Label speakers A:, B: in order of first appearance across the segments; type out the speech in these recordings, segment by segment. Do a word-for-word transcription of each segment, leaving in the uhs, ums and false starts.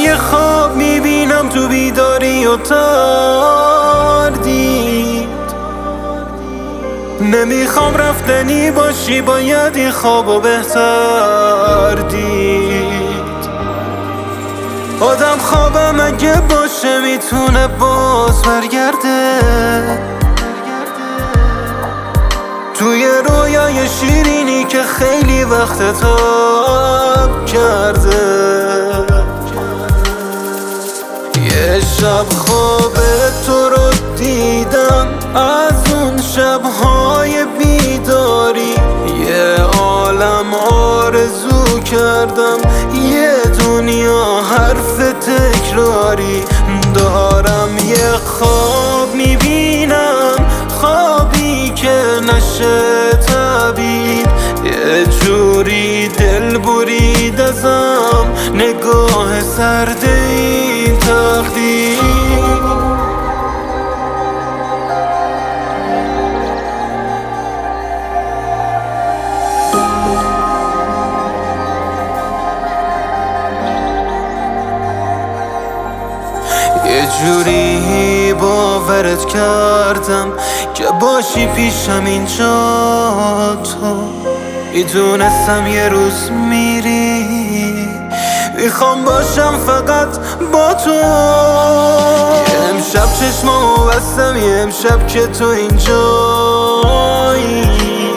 A: یه خواب میبینم تو بیداری و تردید. نمیخوام رفتنی باشی، باید این خوابو بهتر دید. آدم خوابم اگه باشه میتونه باز برگرده، توی رویای شیرینی که خیلی وقت تاب کرده. یه شب خواب تو رو دیدم، از اون شبهای بیداری یه عالم آرزو کردم، یه دنیا حرف تکراری. دارم یه خواب میبینم، خوابی که نشه تعبیر، یه جوری دل برید ازم نگاه سرد این تقدیر. یه جوری باورت کردم که باشی پیشم اینجا، تو میدونستم یه روز میری، میخوام باشم فقط با تو. یه امشب چشمامو بستم، یه امشب که تو اینجایی،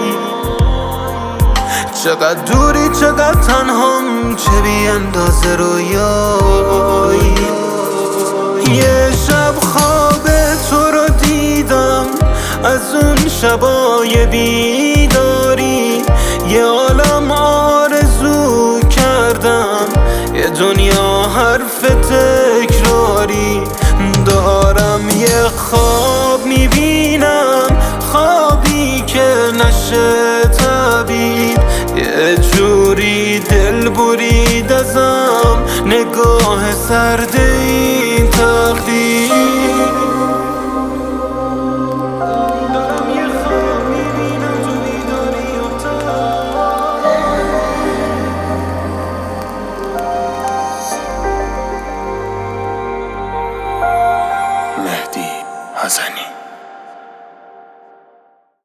A: چقدر دوری چقدر تنهام، چه بی اندازه رویایی. یه شب خواب تو رو دیدم، از اون شبای بیداری یه عالم آرزو کردم، یه دنیا حرف تکراری. دارم یه خواب میبینم، خوابی که نشه تعبیر، یه جوری دل برید ازم نگاه سر